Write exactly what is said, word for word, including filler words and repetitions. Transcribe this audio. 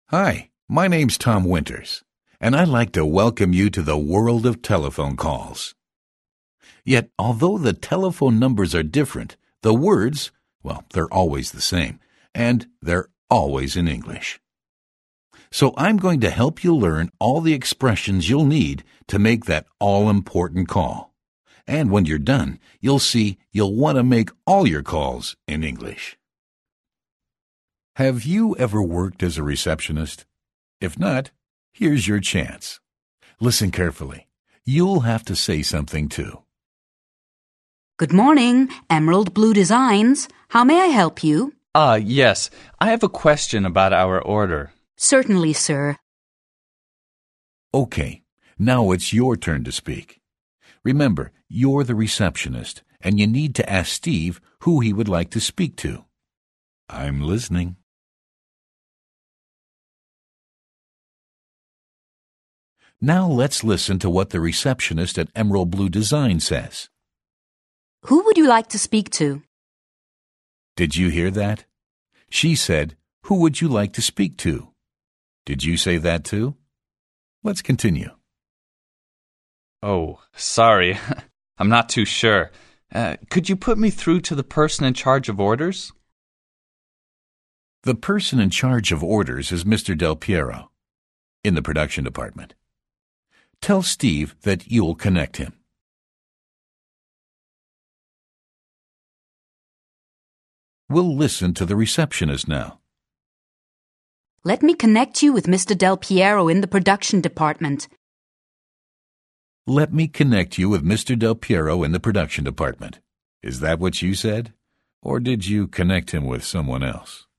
Hi, my name's Tom Winters, and I'd like to welcome you to the world of telephone calls. Yet, although the telephone numbers are different, the words, well, they're always the same, and they're always in English. So I'm going to help you learn all the expressions you'll need to make that all-important call. And when you're done, you'll see you'll want to make all your calls in English. Have you ever worked as a receptionist? If not, here's your chance. Listen carefully. You'll have to say something too. Good morning, Emerald Blue Designs. How may I help you? Ah, uh, yes. I have a question about our order. Certainly, sir. Okay, now it's your turn to speak. Remember, you're the receptionist, and you need to ask Steve who he would like to speak to. I'm listening. Now let's listen to what the receptionist at Emerald Blue Design says. Who would you like to speak to? Did you hear that? She said, "Who would you like to speak to?" Did you say that too? Let's continue. Oh, sorry. I'm not too sure. Uh, could you put me through to the person in charge of orders? The person in charge of orders is Mister Del Piero, in the production department. Tell Steve that you'll connect him. We'll listen to the receptionist now. Let me connect you with Mister Del Piero in the production department. Let me connect you with Mister Del Piero in the production department. Is that what you said? Or did you connect him with someone else?